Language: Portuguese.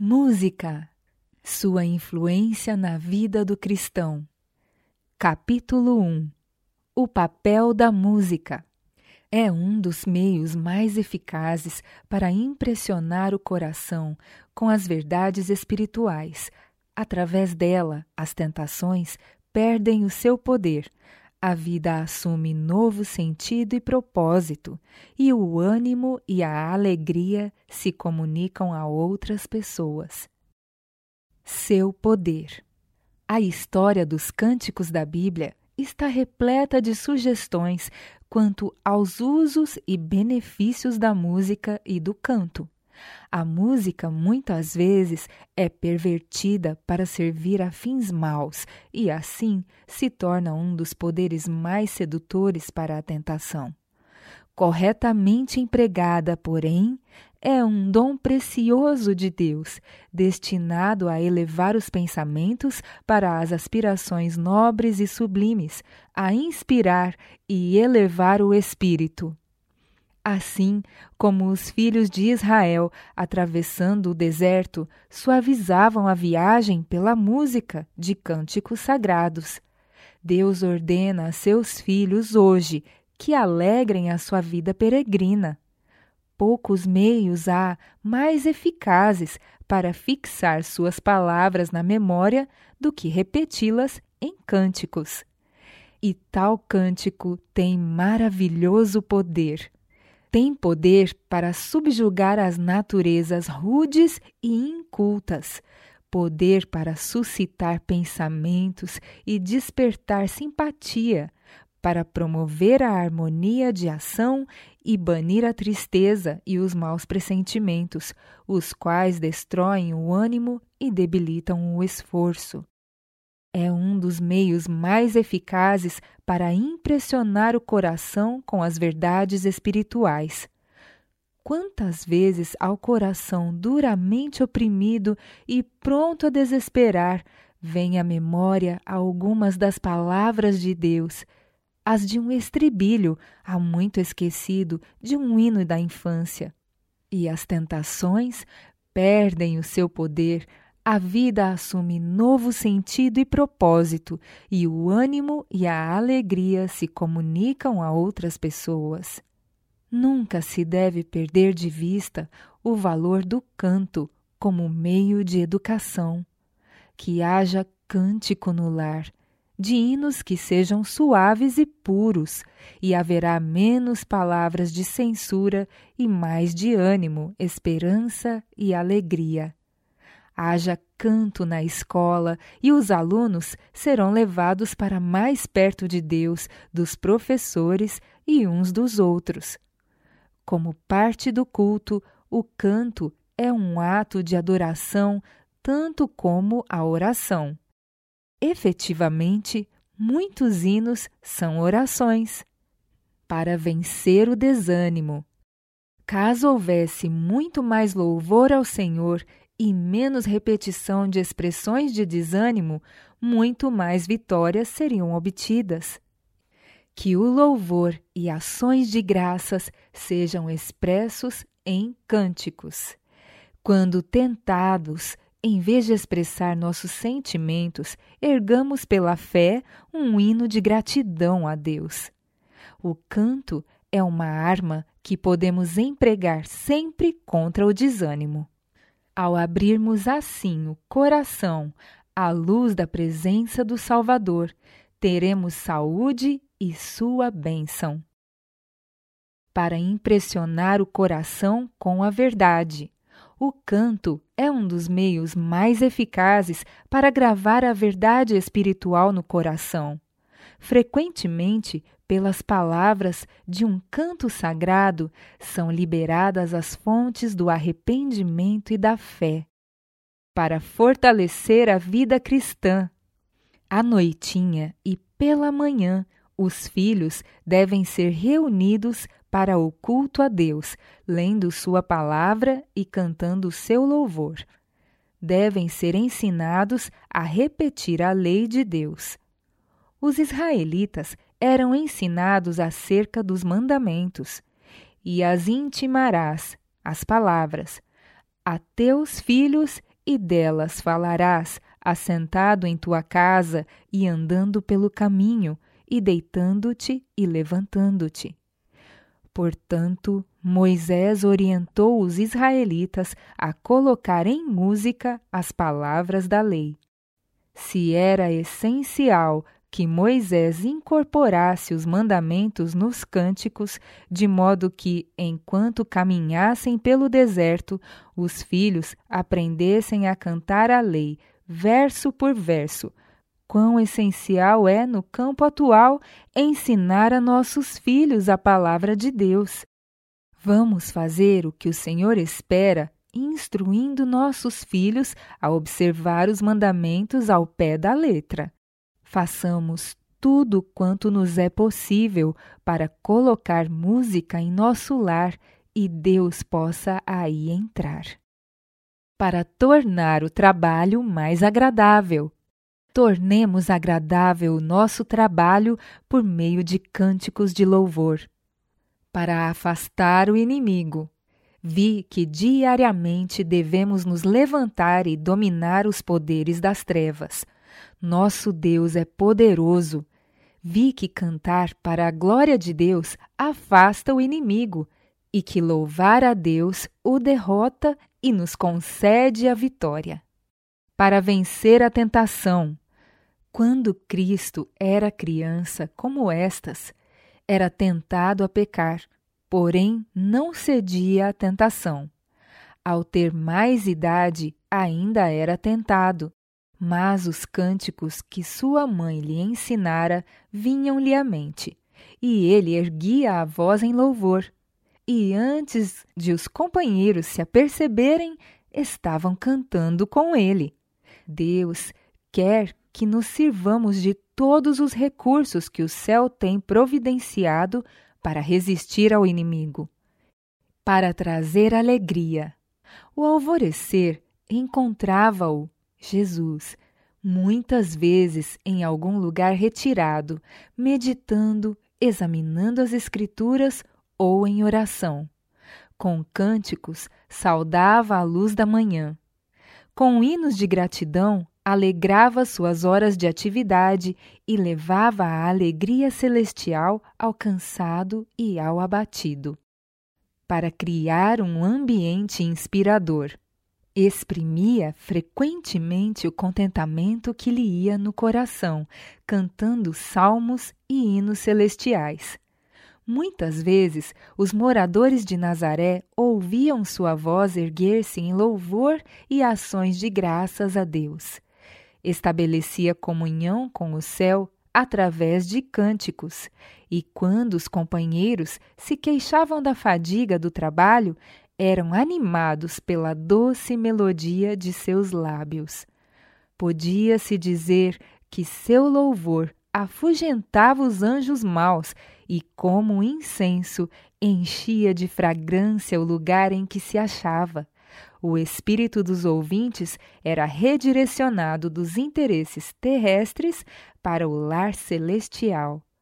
Música, sua influência na vida do cristão. Capítulo 1. O papel da música. É um dos meios mais eficazes para impressionar o coração com as verdades espirituais. Através dela, as tentações perdem o seu poder, a vida assume novo sentido e propósito, e o ânimo e a alegria se comunicam a outras pessoas. Seu poder. A história dos cânticos da Bíblia está repleta de sugestões quanto aos usos e benefícios da música e do canto. A música, muitas vezes, é pervertida para servir a fins maus e, assim, se torna um dos poderes mais sedutores para a tentação. Corretamente empregada, porém, é um dom precioso de Deus, destinado a elevar os pensamentos para as aspirações nobres e sublimes, a inspirar e elevar o espírito. Assim como os filhos de Israel, atravessando o deserto, suavizavam a viagem pela música de cânticos sagrados. Deus ordena a seus filhos hoje que alegrem a sua vida peregrina. Poucos meios há mais eficazes para fixar suas palavras na memória do que repeti-las em cânticos. E tal cântico tem maravilhoso poder. Tem poder para subjugar as naturezas rudes e incultas, poder para suscitar pensamentos e despertar simpatia, para promover a harmonia de ação e banir a tristeza e os maus pressentimentos, os quais destroem o ânimo e debilitam o esforço. É um dos meios mais eficazes para impressionar o coração com as verdades espirituais. Quantas vezes ao coração duramente oprimido e pronto a desesperar, vem à memória algumas das palavras de Deus, as de um estribilho há muito esquecido de um hino da infância. E as tentações perdem o seu poder, a vida assume novo sentido e propósito, e o ânimo e a alegria se comunicam a outras pessoas. Nunca se deve perder de vista o valor do canto como meio de educação. Que haja cântico no lar, de hinos que sejam suaves e puros, e haverá menos palavras de censura e mais de ânimo, esperança e alegria. Haja canto na escola e os alunos serão levados para mais perto de Deus, dos professores e uns dos outros. Como parte do culto, o canto é um ato de adoração tanto como a oração. Efetivamente, muitos hinos são orações. Para vencer o desânimo. Caso houvesse muito mais louvor ao Senhor e menos repetição de expressões de desânimo, muito mais vitórias seriam obtidas. Que o louvor e ações de graças sejam expressos em cânticos. Quando tentados, em vez de expressar nossos sentimentos, ergamos pela fé um hino de gratidão a Deus. O canto é uma arma que podemos empregar sempre contra o desânimo. Ao abrirmos assim o coração à luz da presença do Salvador, teremos saúde e sua bênção. Para impressionar o coração com a verdade. O canto é um dos meios mais eficazes para gravar a verdade espiritual no coração. Frequentemente, pelas palavras de um canto sagrado, são liberadas as fontes do arrependimento e da fé. Para fortalecer a vida cristã. À noitinha e pela manhã, os filhos devem ser reunidos para o culto a Deus, lendo sua palavra e cantando seu louvor. Devem ser ensinados a repetir a lei de Deus. Os israelitas eram ensinados acerca dos mandamentos. E as intimarás, as palavras, a teus filhos e delas falarás, assentado em tua casa e andando pelo caminho, e deitando-te e levantando-te. Portanto, Moisés orientou os israelitas a colocar em música as palavras da lei. Se era essencial que Moisés incorporasse os mandamentos nos cânticos, de modo que, enquanto caminhassem pelo deserto, os filhos aprendessem a cantar a lei, verso por verso, quão essencial é, no campo atual, ensinar a nossos filhos a palavra de Deus. Vamos fazer o que o Senhor espera, instruindo nossos filhos a observar os mandamentos ao pé da letra. Façamos tudo quanto nos é possível para colocar música em nosso lar e Deus possa aí entrar. Para tornar o trabalho mais agradável. Tornemos agradável o nosso trabalho por meio de cânticos de louvor. Para afastar o inimigo. Vi que diariamente devemos nos levantar e dominar os poderes das trevas. Nosso Deus é poderoso. Vi que cantar para a glória de Deus afasta o inimigo e que louvar a Deus o derrota e nos concede a vitória. Para vencer a tentação. Quando Cristo era criança como estas, era tentado a pecar, porém não cedia à tentação. Ao ter mais idade, ainda era tentado, mas os cânticos que sua mãe lhe ensinara vinham-lhe à mente, e ele erguia a voz em louvor. E antes de os companheiros se aperceberem, estavam cantando com ele. Deus quer que nos sirvamos de todos os recursos que o céu tem providenciado para resistir ao inimigo, para trazer alegria. O alvorecer encontrava-o, Jesus, muitas vezes em algum lugar retirado, meditando, examinando as Escrituras ou em oração. Com cânticos, saudava a luz da manhã. Com hinos de gratidão, alegrava suas horas de atividade e levava a alegria celestial ao cansado e ao abatido. Para criar um ambiente inspirador, exprimia frequentemente o contentamento que lhe ia no coração, cantando salmos e hinos celestiais. Muitas vezes, os moradores de Nazaré ouviam sua voz erguer-se em louvor e ações de graças a Deus. Estabelecia comunhão com o céu através de cânticos, e quando os companheiros se queixavam da fadiga do trabalho, eram animados pela doce melodia de seus lábios. Podia-se dizer que seu louvor afugentava os anjos maus e, como um incenso, enchia de fragrância o lugar em que se achava. O espírito dos ouvintes era redirecionado dos interesses terrestres para o lar celestial.